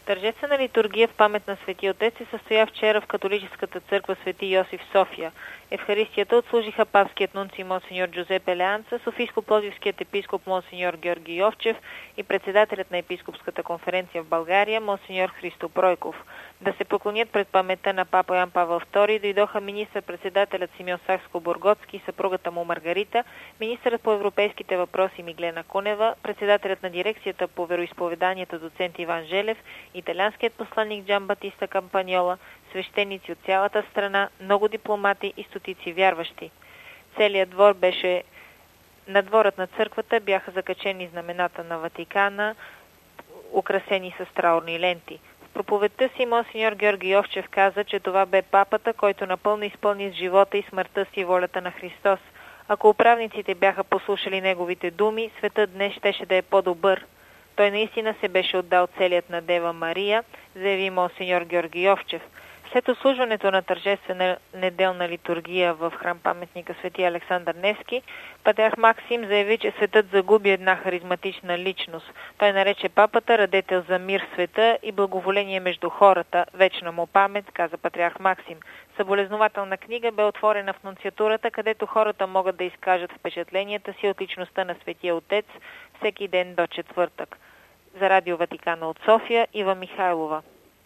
Тържествена литургия в памет на Свети Отец се състоя вчера в католическата църква Свети Йосиф в София. Евхаристията отслужиха папският нунци монсеньор Джузепе Леанца, софийско-пловдивският епископ монсеньор Георги Йовчев и председателят на епископската конференция в България монсеньор Христо Пройков. Да се поклонят пред паметта на папа Йоан Павел II дойдоха министър-председателят Симеон Сакскобургготски и съпругата му Маргарита, министърът по европейските въпроси Миглена Кунева, председателят на дирекцията по вероизповеданията доцент Иван Желев, италианският посланник Джан Батиста Кампаньола, свещеници от цялата страна, много дипломати и стотици вярващи. Целият двор беше... На дворът на църквата бяха закачени знамената на Ватикана, украсени с траурни ленти. В проповедта си монсеньор Георги Йовчев каза, че това бе папата, който напълно изпълни с живота и смъртта си волята на Христос. Ако управниците бяха послушали неговите думи, светът днес щеше да е по-добър. Той наистина се беше отдал целият на Дева Мария, заяви монсеньор Георги Йовчев. След отслужването на тържествена неделна литургия в храм-паметника Свети Александър Невски, патриарх Максим заяви, че светът загуби една харизматична личност. Той нарече папата радетел за мир в света и благоволение между хората, вечна му памет, каза патриарх Максим. Съболезнователна книга бе отворена в нунциатурата, където хората могат да изкажат впечатленията си от личността на Светия Отец всеки ден до четвъртък. За Радио Ватикана от София, Ива Михайлова.